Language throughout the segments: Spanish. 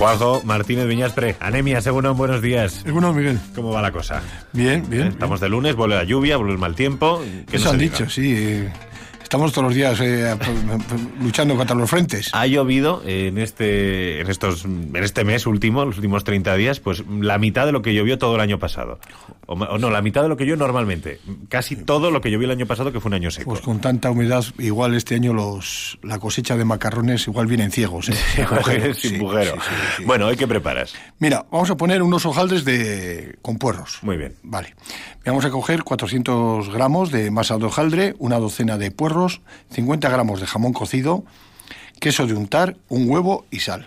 Juanjo Martínez Viñaspre, anemia, según buenos días. Bueno, Miguel. ¿Cómo va la cosa? Bien, bien. Estamos de lunes, vuelve la lluvia, vuelve el mal tiempo. Eso han dicho, sí. Estamos todos los días luchando contra los frentes. Ha llovido en este mes último, los últimos 30 días, pues la mitad de lo que llovió todo el año pasado. O no, la mitad de lo que llovió normalmente. Casi todo lo que llovió el año pasado, que fue un año seco. Pues con tanta humedad, igual este año la cosecha de macarrones igual vienen ciegos. Sin agujero. Sí. Bueno, ¿hoy qué preparas? Mira, vamos a poner unos hojaldres con puerros. Muy bien. Vale. Vamos a coger 400 gramos de masa de hojaldre, una docena de puerros, 50 gramos de jamón cocido, queso de untar, un huevo y sal.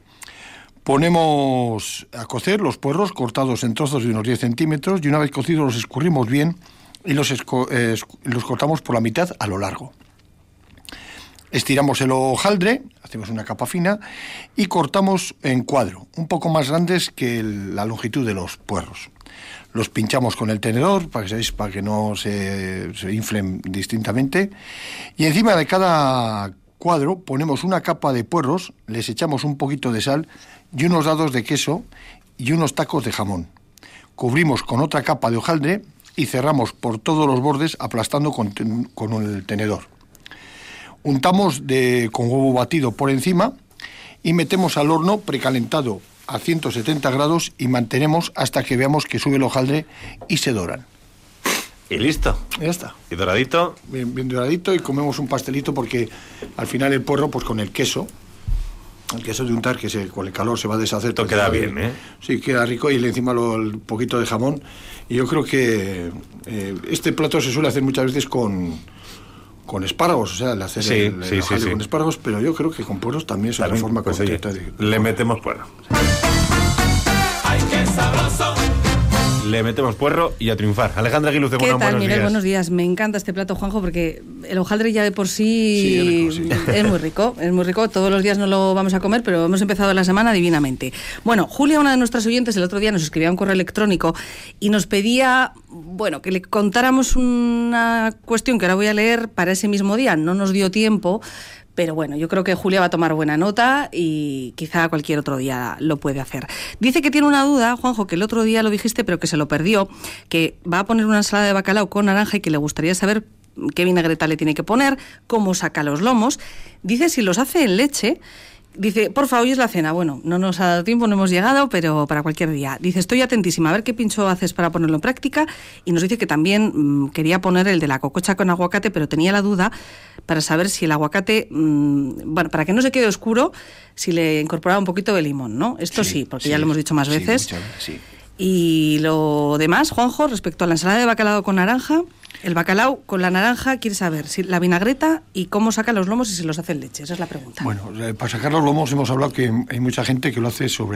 Ponemos a cocer los puerros cortados en trozos de unos 10 centímetros y una vez cocidos los escurrimos bien y los cortamos por la mitad a lo largo. Estiramos el hojaldre, hacemos una capa fina y cortamos en cuadro, un poco más grandes que la longitud de los puerros. Los pinchamos con el tenedor para que no se inflen distintamente. Y encima de cada cuadro ponemos una capa de puerros, les echamos un poquito de sal y unos dados de queso y unos tacos de jamón. Cubrimos con otra capa de hojaldre y cerramos por todos los bordes aplastando con el tenedor. Untamos con huevo batido por encima y metemos al horno precalentado a 170 grados y mantenemos hasta que veamos que sube el hojaldre y se doran. Y listo. Ya está. ¿Y doradito? Bien doradito, y comemos un pastelito porque al final el puerro, pues con el queso de untar, que con el calor se va a deshacer. Esto queda bien, ¿eh? Sí, queda rico, y encima el poquito de jamón. Y yo creo que este plato se suele hacer muchas veces con espárragos, o sea, el hacer el hojaldre con espárragos, pero yo creo que con puerros también es una forma correcta. Le metemos puerro. ¡Ay, qué sabroso! Le metemos puerro y a triunfar. Alejandra Aguiluce, ¿Qué tal, buenos Miguel? días. Buenos días. Me encanta este plato, Juanjo, porque el hojaldre ya de por sí, es muy rico. Es muy rico. Todos los días no lo vamos a comer, pero hemos empezado la semana divinamente. Bueno, Julia, una de nuestras oyentes, el otro día nos escribía un correo electrónico y nos pedía, que le contáramos una cuestión que ahora voy a leer para ese mismo día. No nos dio tiempo, pero bueno, yo creo que Julia va a tomar buena nota y quizá cualquier otro día lo puede hacer. Dice que tiene una duda, Juanjo, que el otro día lo dijiste pero que se lo perdió, que va a poner una ensalada de bacalao con naranja y que le gustaría saber qué vinagreta le tiene que poner, cómo saca los lomos. Dice si los hace en leche. Dice, porfa, hoy es la cena. Bueno, no nos ha dado tiempo, no hemos llegado, pero para cualquier día. Dice, estoy atentísima, a ver qué pincho haces para ponerlo en práctica. Y nos dice que también quería poner el de la cococha con aguacate, pero tenía la duda para saber si el aguacate, para que no se quede oscuro, si le incorporaba un poquito de limón, ¿no? Esto sí, porque ya lo hemos dicho más veces. Muchas veces, sí. Y lo demás, Juanjo, respecto a la ensalada de bacalao con naranja, el bacalao con la naranja, quiere saber si la vinagreta y cómo saca los lomos y si los hace en leche. Esa es la pregunta. Bueno, para sacar los lomos hemos hablado que hay mucha gente que lo hace yo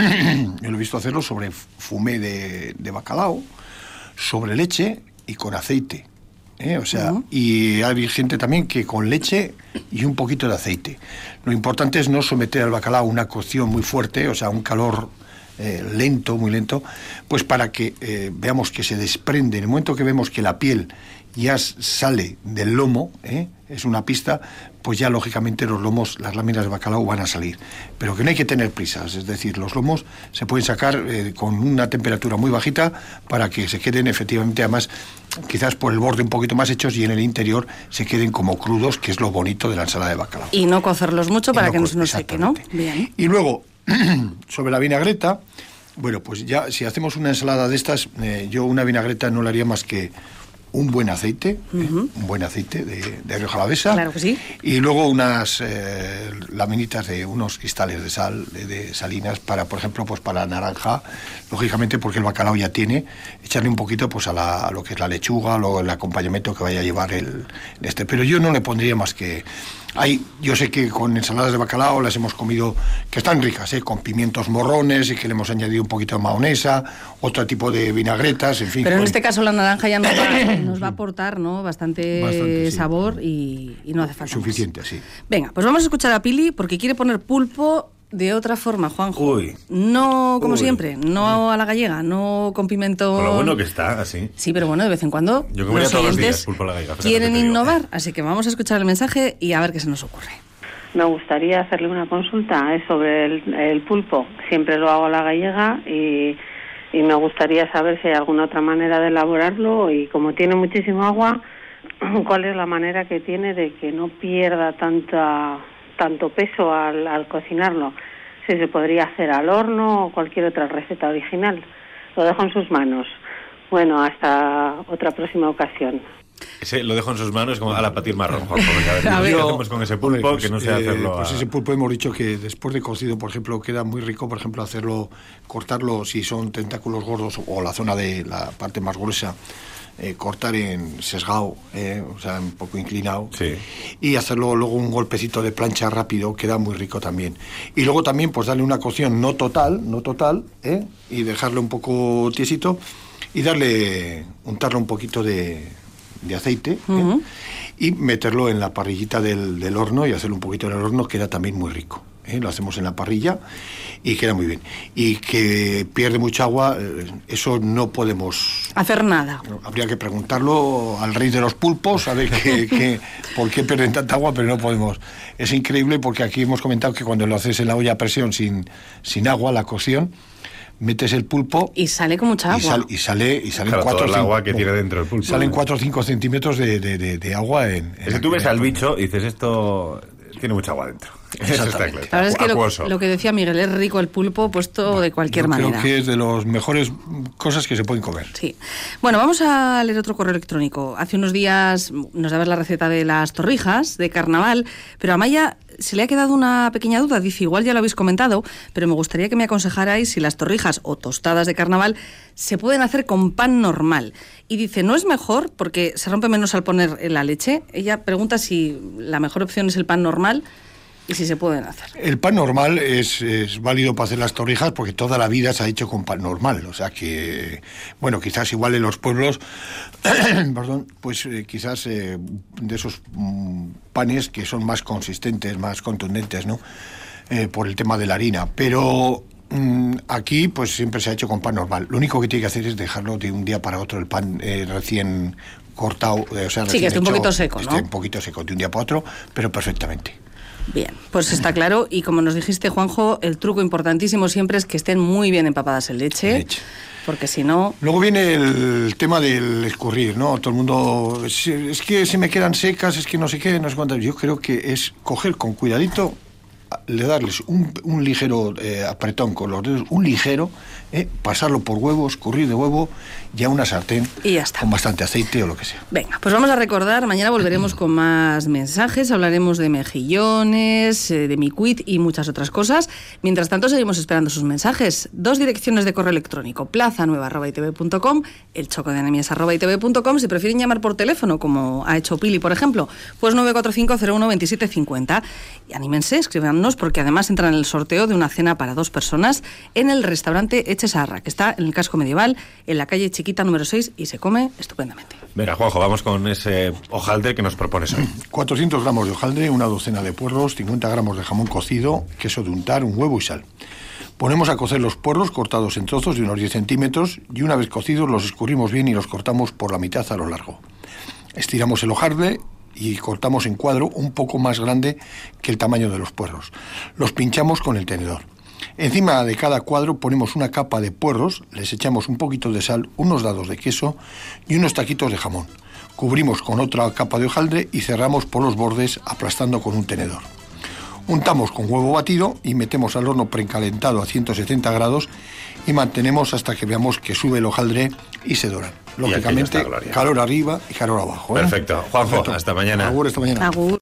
lo he visto hacerlo sobre fumé de bacalao, sobre leche y con aceite. O sea, y hay gente también que con leche y un poquito de aceite. Lo importante es no someter al bacalao a una cocción muy fuerte, o sea, un calor lento, muy lento, pues para que veamos que se desprende. En el momento que vemos que la piel ya sale del lomo, es una pista, pues ya lógicamente los lomos, las láminas de bacalao van a salir. Pero que no hay que tener prisas, es decir, los lomos se pueden sacar con una temperatura muy bajita para que se queden efectivamente, además, quizás por el borde un poquito más hechos y en el interior se queden como crudos, que es lo bonito de la ensalada de bacalao. Y no cocerlos mucho para que no se nos seque, ¿no? Bien. Y luego, sobre la vinagreta, bueno, pues ya si hacemos una ensalada de estas, yo una vinagreta no le haría más que un buen aceite, un buen aceite de Rioja Alavesa, claro que sí, y luego unas laminitas de unos cristales de sal, de salinas, para, por ejemplo, pues para la naranja, lógicamente porque el bacalao ya tiene, echarle un poquito pues a lo que es la lechuga, el acompañamiento que vaya a llevar pero yo no le pondría más que... yo sé que con ensaladas de bacalao las hemos comido, que están ricas, con pimientos morrones, y que le hemos añadido un poquito de mahonesa, otro tipo de vinagretas, en fin. Pero en este caso la naranja ya nos va a aportar, ¿no? Bastante sabor, sí. y no hace falta suficiente, más. Sí. Venga, pues vamos a escuchar a Pili porque quiere poner pulpo de otra forma, Juanjo. Uy. No como siempre, no a la gallega, no con pimiento... Con lo bueno que está, así. Sí, pero bueno, de vez en cuando yo comería los todos los oyentes días pulpo a la gallega. Quieren innovar, así que vamos a escuchar el mensaje y a ver qué se nos ocurre. Me gustaría hacerle una consulta, es sobre el pulpo. Siempre lo hago a la gallega y me gustaría saber si hay alguna otra manera de elaborarlo, y como tiene muchísimo agua, cuál es la manera que tiene de que no pierda tanto peso al cocinarlo. Si se podría hacer al horno o cualquier otra receta original. Lo dejo en sus manos. Bueno, hasta otra próxima ocasión. Ese lo dejo en sus manos como a la patir marrón, Juanjo. A ver, ¿qué hacemos con ese pulpo? Pues, que no sé hacerlo. Pues ese pulpo hemos dicho que después de cocido, por ejemplo, queda muy rico, por ejemplo, cortarlo si son tentáculos gordos o la zona de la parte más gruesa, cortar en sesgado, o sea, un poco inclinado, sí. Y hacerlo luego un golpecito de plancha rápido, queda muy rico también. Y luego también pues darle una cocción no total, y dejarlo un poco tiesito y untarle un poquito de aceite, y meterlo en la parrillita del horno y hacerlo un poquito en el horno, queda también muy rico. Lo hacemos en la parrilla y queda muy bien. Y que pierde mucha agua, eso no podemos hacer nada. Habría que preguntarlo al rey de los pulpos, a ver por qué pierden tanta agua, pero no podemos. Es increíble, porque aquí hemos comentado que cuando lo haces en la olla a presión sin agua, la cocción, metes el pulpo y sale con mucha agua. Y sale claro, 4 el agua que tiene dentro el pulpo. Salen 4 o 5 centímetros de agua en si tú ves al bicho y dices, esto tiene mucha agua dentro. Eso está claro. La verdad es que lo que decía Miguel, es rico el pulpo puesto de cualquier manera. Creo que es de las mejores cosas que se pueden comer. Sí. Bueno, vamos a leer otro correo electrónico. Hace unos días nos dabas la receta de las torrijas de carnaval, pero a Maya se le ha quedado una pequeña duda. Dice, igual ya lo habéis comentado, pero me gustaría que me aconsejarais si las torrijas o tostadas de carnaval se pueden hacer con pan normal. Y dice, ¿no es mejor porque se rompe menos al poner en la leche? Ella pregunta si la mejor opción es el pan normal y si se pueden hacer. El pan normal es válido para hacer las torrijas porque toda la vida se ha hecho con pan normal. O sea que, bueno, quizás igual en los pueblos, perdón, pues quizás de esos panes que son más consistentes, más contundentes, ¿no? Por el tema de la harina. Pero aquí pues siempre se ha hecho con pan normal. Lo único que tiene que hacer es dejarlo de un día para otro el pan recién cortado. O sea, sí, que esté un poquito seco, ¿no? Esté un poquito seco de un día para otro, pero perfectamente. Bien, pues está claro. Y como nos dijiste, Juanjo, el truco importantísimo siempre es que estén muy bien empapadas en leche. Porque si no... Luego viene el tema del escurrir, ¿no? Todo el mundo... Es que se me quedan secas, es que no sé qué, no sé cuánto. Yo creo que es coger con cuidadito, darles un ligero apretón con los dedos, un ligero, pasarlo por huevo, escurrir de huevo y a una sartén y ya está, con bastante aceite o lo que sea. Venga, pues vamos a recordar, mañana volveremos con más mensajes, hablaremos de mejillones, de micuit y muchas otras cosas. Mientras tanto, seguimos esperando sus mensajes. 2 direcciones de correo electrónico, plazanueva@itv.com, elchocodeanemias@itv.com. Si prefieren llamar por teléfono, como ha hecho Pili, por ejemplo, pues 945-01-2750. Y anímense, escríbanos, porque además entran en el sorteo de una cena para 2 personas en el restaurante Echesarra, que está en el casco medieval, en la calle Chiquita número 6, y se come estupendamente. Venga, Juanjo, vamos con ese hojaldre que nos propones hoy. 400 gramos de hojaldre, una docena de puerros, 50 gramos de jamón cocido, queso de untar, un huevo y sal. Ponemos a cocer los puerros cortados en trozos de unos 10 centímetros y una vez cocidos los escurrimos bien y los cortamos por la mitad a lo largo. Estiramos el hojaldre y cortamos en cuadro un poco más grande que el tamaño de los puerros. Los pinchamos con el tenedor. Encima de cada cuadro ponemos una capa de puerros, les echamos un poquito de sal, unos dados de queso y unos taquitos de jamón. Cubrimos con otra capa de hojaldre y cerramos por los bordes aplastando con un tenedor. Untamos con huevo batido y metemos al horno precalentado a 170 grados y mantenemos hasta que veamos que sube el hojaldre y se doran. Lógicamente, calor arriba y calor abajo. Perfecto. Juanjo, hasta mañana. Agur, hasta mañana. Agur.